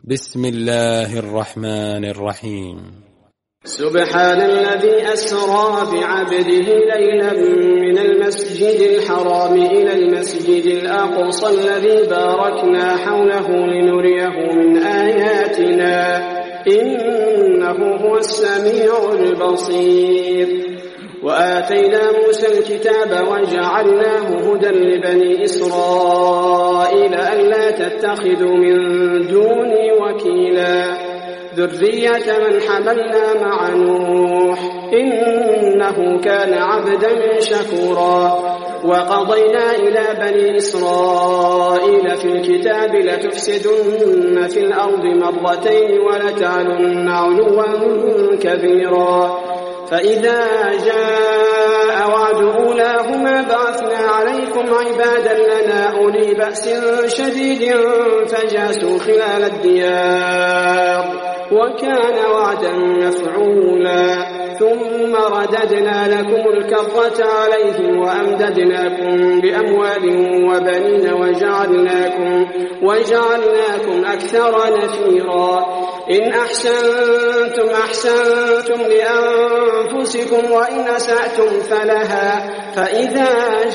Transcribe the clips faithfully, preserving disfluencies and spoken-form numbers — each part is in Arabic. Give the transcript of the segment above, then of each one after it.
بسم الله الرحمن الرحيم. سبحان الذي أسرى بعبده ليلا من المسجد الحرام إلى المسجد الأقصى الذي باركنا حوله لنريه من آياتنا إنه هو السميع البصير. وآتينا موسى الكتاب وجعلناه هدى لبني إسرائيل ألا تتخذوا من دوني وكيلا ذرية من حملنا مع نوح إنه كان عبدا شكورا. وقضينا إلى بني إسرائيل في الكتاب لتفسدن في الأرض مرتين ولتعلن علوا كبيرا. فإذا جاء وعد أولاهما بعثنا عليكم عبادا لنا أولي بأس شديد فجاسوا خلال الديار وكان وعدا مفعولا. ثم رددنا لكم الكرة عليهم وأمددناكم بأموال وبنين وجعلناكم, وجعلناكم أكثر نفيرا. إن أحسنتم أحسنتم لأنفسكم وإن أسأتم فلها. فإذا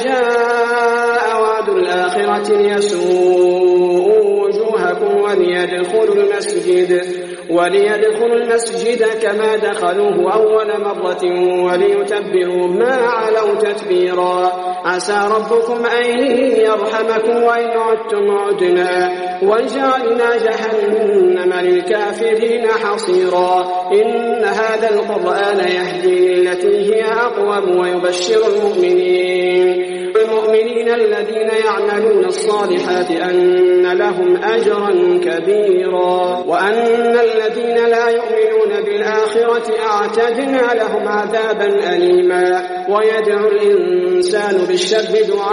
جاء وعد الآخرة ليسوءوا وجوهكم وليدخلوا المسجد وليدخلوا المسجد كما دخلوه أول مرة وليتبروا ما علوا تتبيرا. عسى ربكم أن يرحمكم وإن عدتم عدنا وجعلنا جهنم للكافرين حصيرا. إن هذا القرآن يهدي للتي هي أقوم ويبشر المؤمنين المؤمنين الذين يعملون الصالحات أن لهم أجرا كبيرا وأن الذين لا يؤمنون بالآخرة أعتدنا لهم عذابا أليما. ويدعو الإنسان بالشر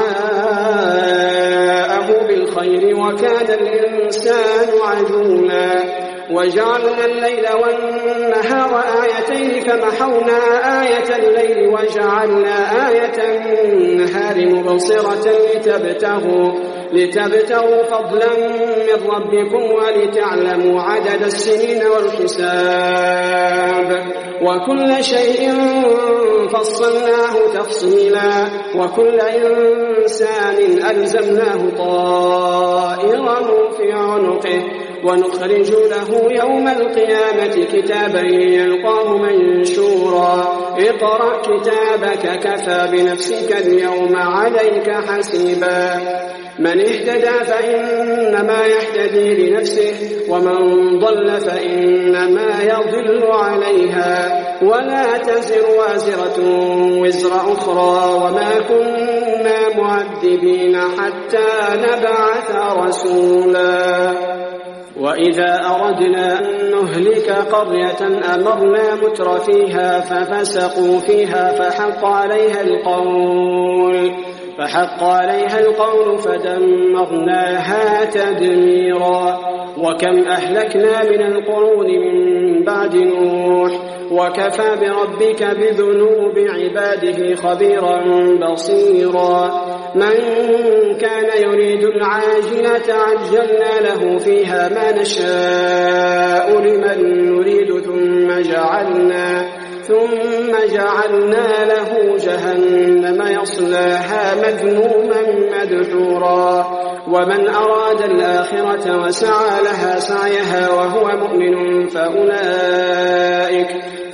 دعاءه بالخير وكان الإنسان عجولا. وجعلنا الليل والنهار آيتين فمحونا آية الليل وجعلنا آية النهار مبصرة لتبتغوا, لتبتغوا فضلا من ربكم ولتعلموا عدد السنين والحساب وكل شيء فصلناه تفصيلا. وكل إنسان ألزمناه طائره في عنقه ونخرج له يوم القيامة كتابا يلقاه منشورا. اقرأ كتابك كفى بنفسك اليوم عليك حسيبا. من اهتدى فإنما يهتدي لنفسه ومن ضل فإنما يضل عليها ولا تزر وازرة وزر أخرى وما كنا معذبين حتى نبعث رسولا. وإذا أردنا أن نهلك قرية أمرنا متر فيها ففسقوا فيها فحق عليها القول فحق عليها القول فدمرناها تدميرا. وكم أهلكنا من القرون من بعد نوح وكفى بربك بذنوب عباده خبيرا بصيرا. من كان يريد العاجلة عجلنا له فيها ما نشاء لمن نريد ثم جعلنا ثم جعلنا له جهنم يصلاها مذموما مدحورا. ومن أراد الآخرة وسعى لها سعيها وهو مؤمن فأولئك,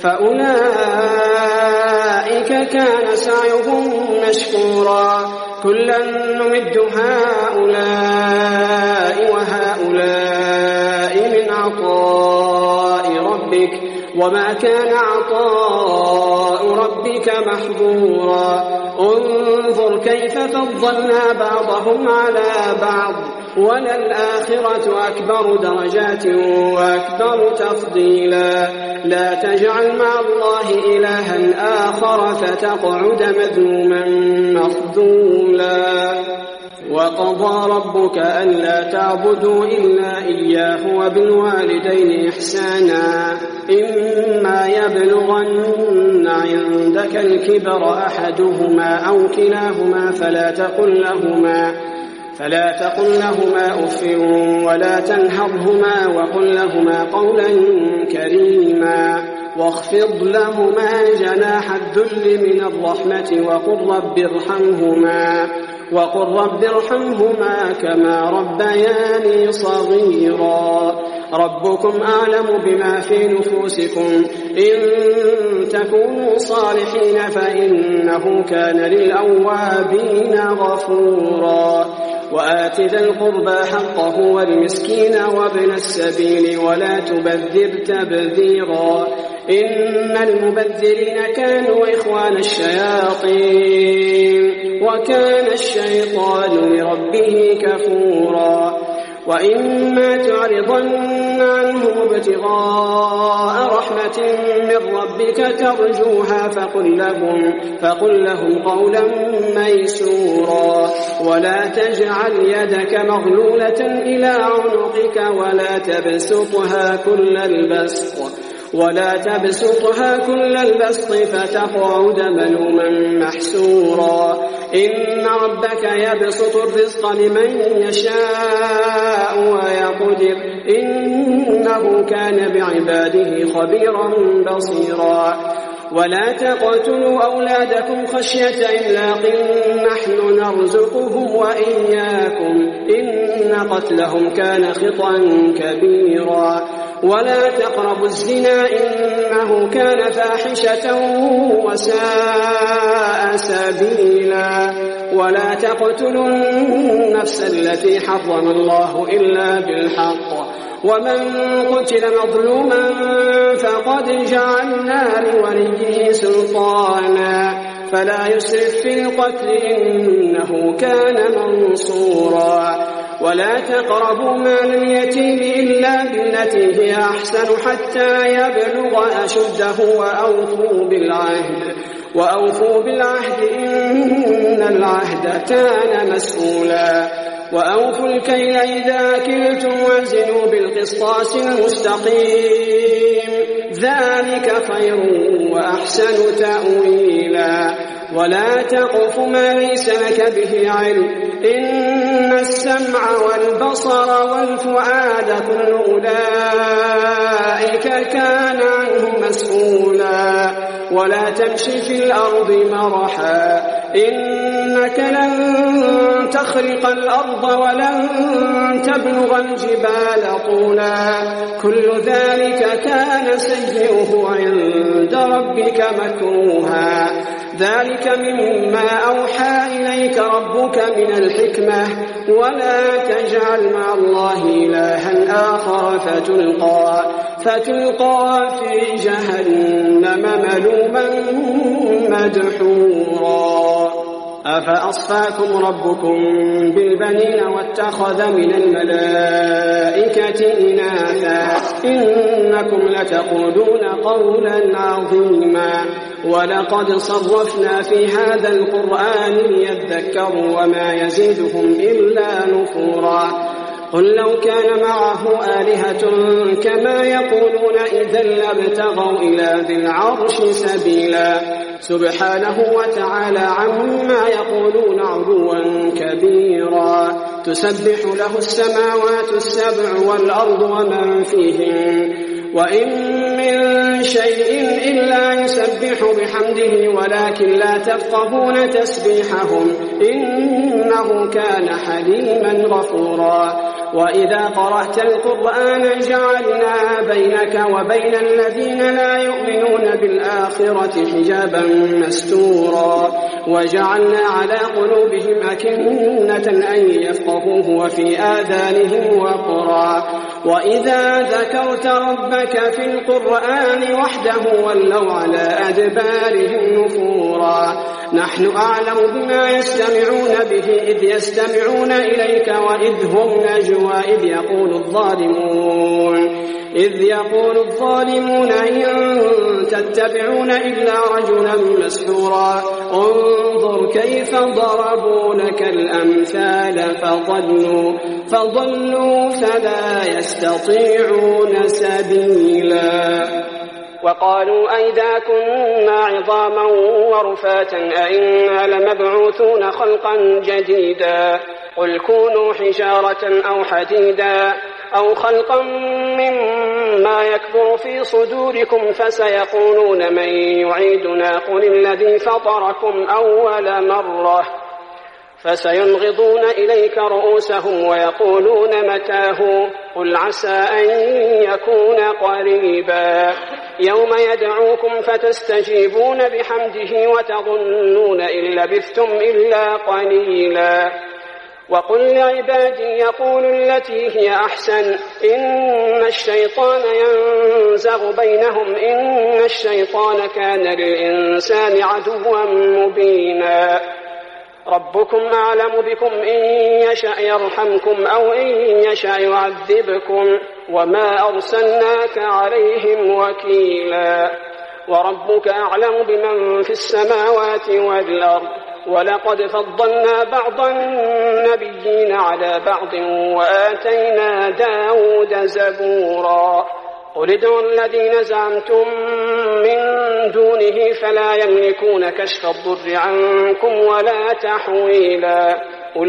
فأولئك كان سعيهم مشكورا. كلا نمد هؤلاء وهؤلاء من عطاء ربك وما كان عطاء ربك محظورا. انظر كيف فضلنا بعضهم على بعض وللآخرة أكبر درجات وأكبر تفضيلا. لا تجعل مع الله إلها آخر فتقعد مذموما مخذولا. وقضى ربك ألا تعبدوا إلا إياه وبالوالدين إحسانا إما يبلغن عندك الكبر أحدهما أو كلاهما فلا تقل لهما فلا تقل لهما أف ولا تنهرهما وقل لهما قولا كريما واخفض لهما جناح الذل من الرحمة وقل رب ارحمهما وقل رب ارحمهما كما ربياني صغيرا ربكم أعلم بما في نفوسكم إن تكونوا صالحين فإنه كان للأوابين غفورا وآت ذا القربى حقه والمسكين وابن السبيل ولا تبذر تبذيرا إن المبذرين كانوا إخوان الشياطين وكان الشيطان لربه كفورا وإما تعرضن عنهم ابتغاء رحمة من ربك ترجوها فقل لهم, فقل لهم قولا ميسورا ولا تجعل يدك مغلولة إلى عنقك ولا تبسطها كل البسط ولا تبسطها كل البسط فتقعد ملوما محسورا إن ربك يبسط الرزق لمن يشاء ويقدر إنه كان بعباده خبيرا بصيرا ولا تقتلوا أولادكم خشية إملاق نحن نرزقهم وإياكم إن قتلهم كان خطأ كبيرا ولا تقربوا الزنا إنه كان فاحشة وساء سبيلا ولا تقتلوا النفس التي حرم الله إلا بالحق ومن قتل مظلوما فقد جعلنا لوليه سلطانا فلا يسرف في القتل إنه كان منصورا ولا تقربوا مال اليتيم إلا بالتي هي أحسن حتى يبلغ أشده وأوفوا بالعهد وأوفوا بالعهد إن العهد كان مسؤولا وأوفوا الكيل إذا كلتم وزنوا بالقسطاس المستقيم ذلك خير وأحسن تأويلا ولا تقف ما ليس لك به علم إن السمع والبصر والفؤاد كل أولئك كان عنه مسؤولا ولا تمشي في الأرض مرحا إنك لن تخرق الأرض ولن تبلغ الجبال طولا كل ذلك كان سيئه عند ربك مكروها ذلك مما أوحى إليك ربك من الحكمة ولا تجعل مع الله إلها آخر فتلقى, فتلقى في جهنم ملوما مدحورا أفأصفاكم ربكم بالبنين واتخذ من الملائكة إناثا إنكم لتقولون قولا عظيما ولقد صرفنا في هذا القرآن ليذكروا وما يزيدهم إلا نفورا قل لو كان معه آلهة كما يقولون إذا لابتغوا إلى ذي العرش سبيلا سبحانه وتعالى عما يقولون علوا كبيرا تسبح له السماوات السبع والأرض ومن فيهن وإن من شيء إلا يسبح بحمده ولكن لا تفقهون تسبيحهم إنه كان حليما غفورا وإذا قرأت القرآن جعلنا بينك وبين الذين لا يؤمنون بالآخرة حجابا مستورا وجعلنا على قلوبهم أكنة أن يفقهوه وفي آذانهم وقرا وإذا ذكرت ربك في القرآن وحده ولوا على أدبارهم نفورا نحن أعلم بما يستمعون به إذ يستمعون إليك وإذ هم نجوى إذ يقول الظالمون إذ يقول الظالمون إن تتبعون إلا رجلا مسحورا انظر كيف ضربوا لك الأمثال فضلوا, فضلوا فلا يستطيعون سبيلا وقالوا أئذا كنا عظاما ورفاتا أئنا لمبعوثون خلقا جديدا قل كونوا حجارة أو حديدا أو خلقا مما يكبر في صدوركم فسيقولون من يعيدنا قل الذي فطركم أول مرة فسينغضون إليك رؤوسهم ويقولون متاه قل عسى أن يكون قريبا يوم يدعوكم فتستجيبون بحمده وتظنون إن لبثتم إلا قليلا وقل لعبادي يقولوا التي هي أحسن إن الشيطان ينزغ بينهم إن الشيطان كان للإنسان عدوا مبينا ربكم أعلم بكم إن يشأ يرحمكم أو إن يشأ يعذبكم وما أرسلناك عليهم وكيلا وربك أعلم بمن في السماوات والأرض ولقد فضلنا بعض النبيين على بعض وآتينا داود زبورا قل ادعوا الذين زعمتم من دونه فلا يملكون كشف الضر عنكم ولا تحويلا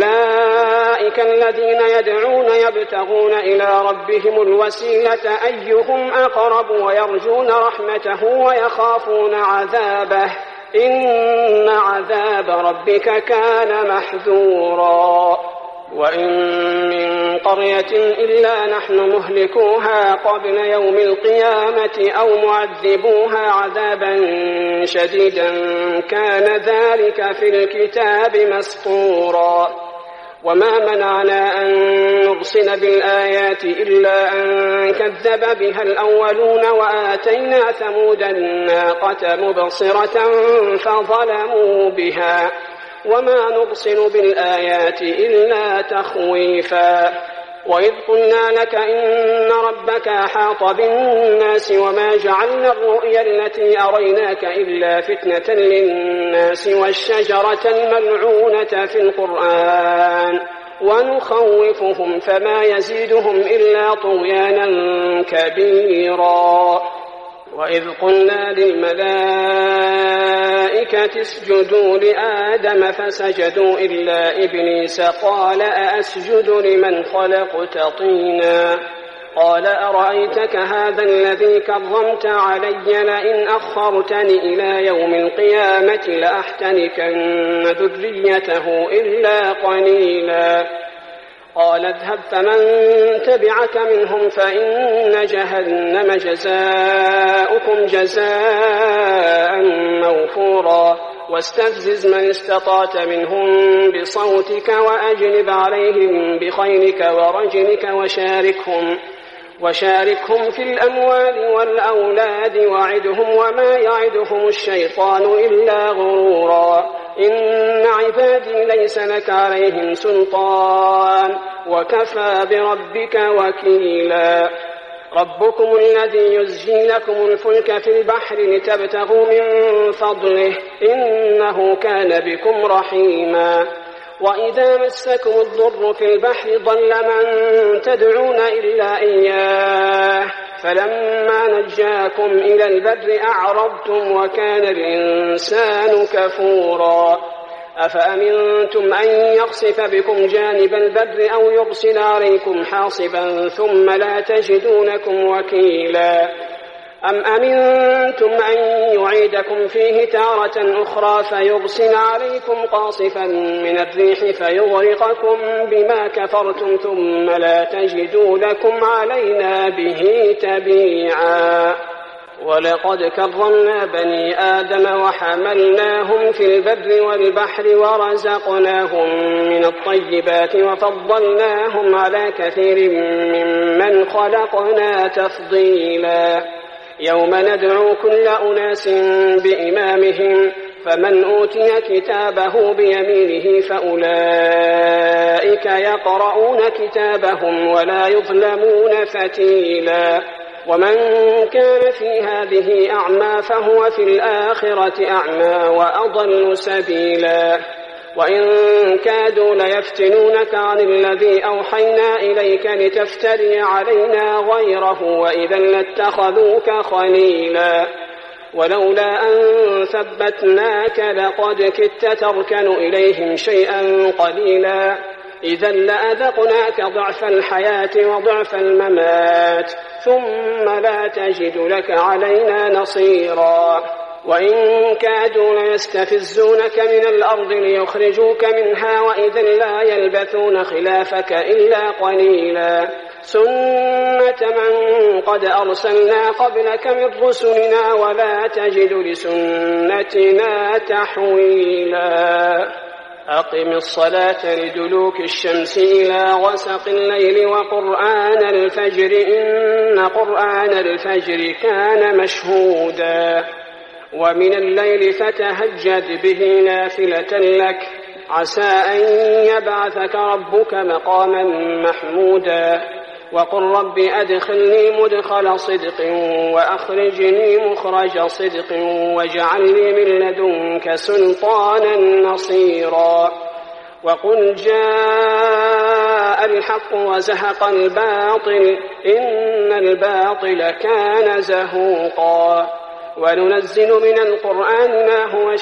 أولئك الذين يدعون يبتغون إلى ربهم الوسيلة أيهم أقرب ويرجون رحمته ويخافون عذابه إن عذاب ربك كان محذورا وإن من قرية إلا نحن مهلكوها قبل يوم القيامة أو معذبوها عذابا شديدا كان ذلك في الكتاب مسطورا وما منعنا أن نرسل بالآيات إلا أن كذب بها الأولون وآتينا ثمود الناقة مبصرة فظلموا بها وما نرسل بالآيات إلا تخويفا وإذ قلنا لك إن ربك أحاط بالناس وما جعلنا الرؤيا التي أريناك إلا فتنة للناس والشجرة الملعونة في القرآن ونخوفهم فما يزيدهم إلا طغيانا كبيرا وإذ قلنا للملائكة اسجدوا لآدم فسجدوا إلا إبليس قال أأسجد لمن خلقت طينا قال أرأيتك هذا الذي كرمت علي لئن أخرتني إلى يوم القيامة لأحتنكن ذريته إلا قليلا قال اذهب فمن تبعك منهم فإن جهنم جزاؤكم جزاء موفورا واستفزز من استطعت منهم بصوتك وأجلب عليهم بخيلك ورجلك وشاركهم وشاركهم في الأموال والأولاد وعدهم وما يعدهم الشيطان إلا غرورا إن عبادي ليس لك عليهم سلطان وكفى بربك وكيلا ربكم الذي يزجي لكم الفلك في البحر لتبتغوا من فضله إنه كان بكم رحيما وإذا مسكم الضر في البحر ضل من تدعون إلا إياه فلما نجاكم إلى البر أعرضتم وكان الإنسان كفورا أفأمنتم أن يخسف بكم جانب البر أو يرسل عليكم حاصبا ثم لا تجدوا لكم وكيلا أم أمنتم أن يعيدكم فيه تارة أخرى فيرسل عليكم قاصفا من الريح فيغرقكم بما كفرتم ثم لا تجدوا لكم علينا به تبيعا ولقد كرمنا بني آدم وحملناهم في البر والبحر ورزقناهم من الطيبات وفضلناهم على كثير ممن خلقنا تفضيلا يوم ندعو كل أناس بإمامهم فمن أوتي كتابه بيمينه فأولئك يقرؤون كتابهم ولا يظلمون فتيلا ومن كان في هذه أعمى فهو في الآخرة أعمى وأضل سبيلا وإن كادوا ليفتنونك عن الذي أوحينا إليك لتفتري علينا غيره وإذا لاتخذوك خليلا ولولا أن ثبتناك لقد كدت تركن إليهم شيئا قليلا إذا لأذقناك ضعف الحياة وضعف الممات ثم لا تجد لك علينا نصيرا وإن كادوا ليستفزونك من الأرض ليخرجوك منها وإذا لا يلبثون خلافك إلا قليلا سنة من قد أرسلنا قبلك من رسلنا ولا تجد لسنتنا تحويلا أقم الصلاة لدلوك الشمس إلى غسق الليل وقرآن الفجر إن قرآن الفجر كان مشهودا ومن الليل فتهجد به نافلة لك عسى أن يبعثك ربك مقاما محمودا وقل رب أدخلني مدخل صدق وأخرجني مخرج صدق واجعل لي من لدنك سلطانا نصيرا وقل جاء الحق وزهق الباطل إن الباطل كان زهوقا وننزل من القرآن ما هو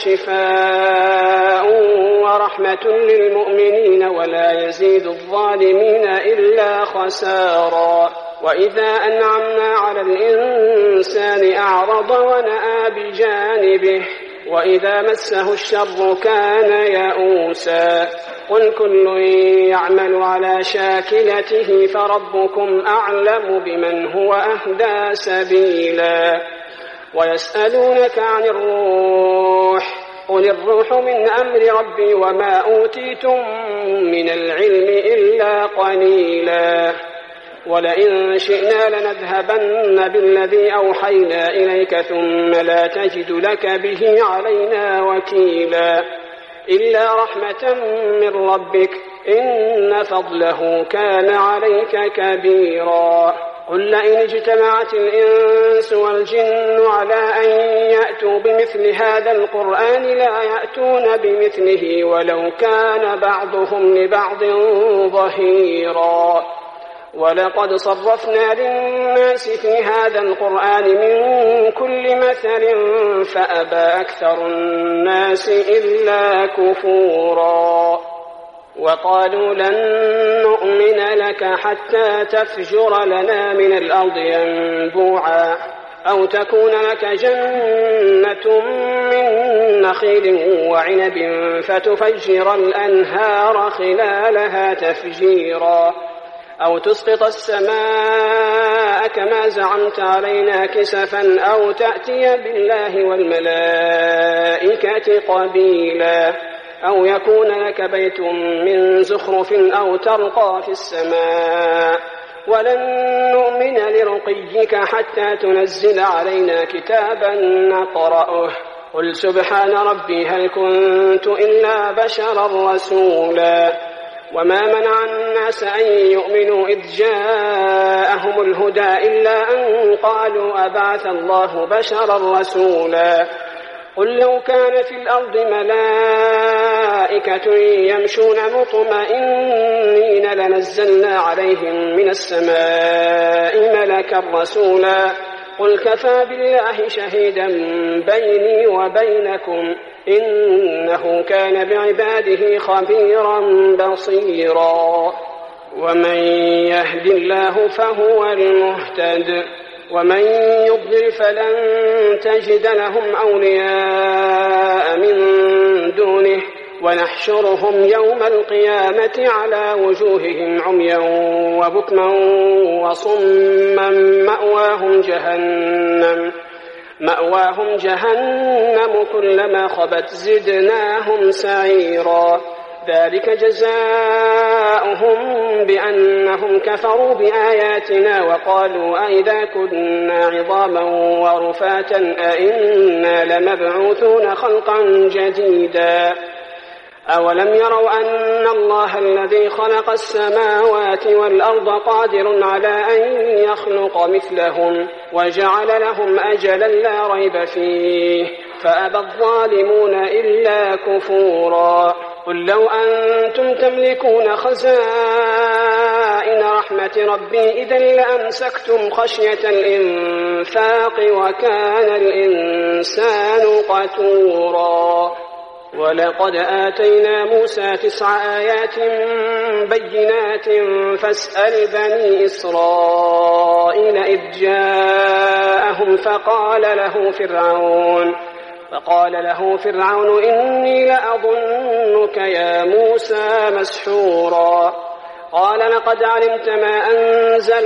شفاء ورحمة للمؤمنين ولا يزيد الظالمين إلا خسارا وإذا أنعمنا على الإنسان أعرض ونأى بجانبه وإذا مسه الشر كان يئوسا قل كل يعمل على شاكلته فربكم أعلم بمن هو أهدى سبيلا ويسألونك عن الروح قل الروح من أمر ربي وما أوتيتم من العلم إلا قليلا ولئن شئنا لنذهبن بالذي أوحينا إليك ثم لا تجد لك به علينا وكيلا إلا رحمة من ربك إن فضله كان عليك كبيرا قل لئن اجتمعت الإنس والجن على أن يأتوا بمثل هذا القرآن لا يأتون بمثله ولو كان بعضهم لبعض ظهيرا ولقد صرفنا للناس في هذا القرآن من كل مثل فأبى أكثر الناس إلا كفورا وقالوا لن نؤمن لك حتى تفجر لنا من الأرض ينبوعا أو تكون لك جنة من نخيل وعنب فتفجر الأنهار خلالها تفجيرا أو تسقط السماء كما زعمت علينا كسفا أو تأتي بالله والملائكة قبيلا أو يكون لك بيت من زخرف أو ترقى في السماء ولن نؤمن لرقيك حتى تنزل علينا كتابا نقرأه قل سبحان ربي هل كنت إلا بشرا رسولا وما منع الناس أن يؤمنوا إذ جاءهم الهدى إلا أن قالوا أبعث الله بشرا رسولا قل لو كان في الأرض ملائكة يمشون مطمئنين لنزلنا عليهم من السماء ملكا رسولا قل كفى بالله شهيدا بيني وبينكم إنه كان بعباده خبيرا بصيرا ومن يهد الله فهو المهتد ومن يضلل فلن تجد لهم أولياء من دونه ونحشرهم يوم القيامة على وجوههم عميا وبكما وصما مأواهم جهنم مأواهم جهنم كلما خبت زدناهم سعيرا ذلك جزاؤهم بأنهم كفروا بآياتنا وقالوا أئذا كنا عظاما ورفاتا أئنا لمبعوثون خلقا جديدا أولم يروا أن الله الذي خلق السماوات والأرض قادر على أن يخلق مثلهم وجعل لهم أجلا لا ريب فيه فأبى الظالمون إلا كفورا قل لو أنتم تملكون خزائن رحمة ربي إذا لأمسكتم خشية الإنفاق وكان الإنسان قتورا ولقد آتينا موسى تسع آيات بينات فاسأل بني إسرائيل إذ جاءهم فقال له فرعون فقال له فرعون إني لأظنك يا موسى مسحورا قال لقد علمت ما أنزل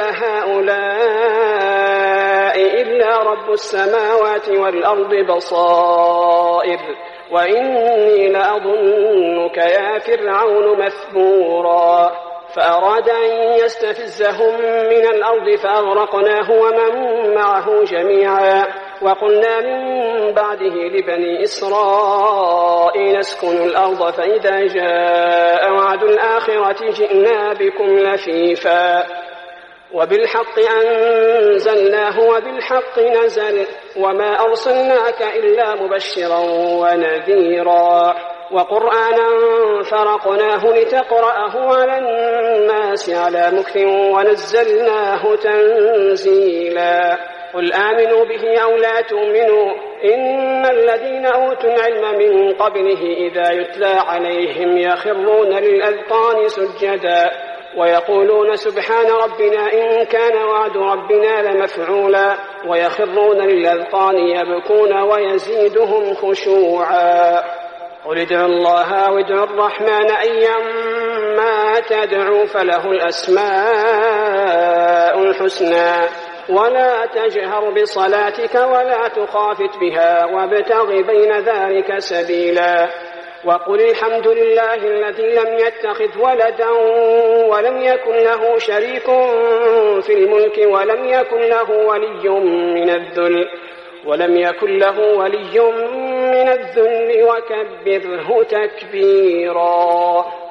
هؤلاء إلا رب السماوات والأرض بصائر وإني لأظنك يا فرعون مثبورا فأراد أن يستفزهم من الأرض فأغرقناه ومن معه جميعا وقلنا من بعده لبني إسرائيل اسكنوا الأرض فإذا جاء وعد الآخرة جئنا بكم لفيفا وبالحق أنزلناه وبالحق نزل وما أرسلناك إلا مبشرا ونذيرا وقرآنا فرقناه لتقرأه على الناس على مكث ونزلناه تنزيلا قل آمنوا به أو لا تؤمنوا إن الذين أوتوا العلم من قبله إذا يتلى عليهم يخرون للأذقان سجدا ويقولون سبحان ربنا إن كان وعد ربنا لمفعولا ويخرون للأذقان يبكون ويزيدهم خشوعا قل ادعوا الله أو ادعوا الرحمن أيما تدعوا فله الأسماء الحسنى ولا تجهر بصلاتك ولا تخافت بها وابتغ بين ذلك سبيلا وقل الحمد لله الذي لم يتخذ ولدا ولم يكن له شريك في الملك ولم يكن له ولي من الذل ولم يكن له ولي من الذل وكبره تكبيرا.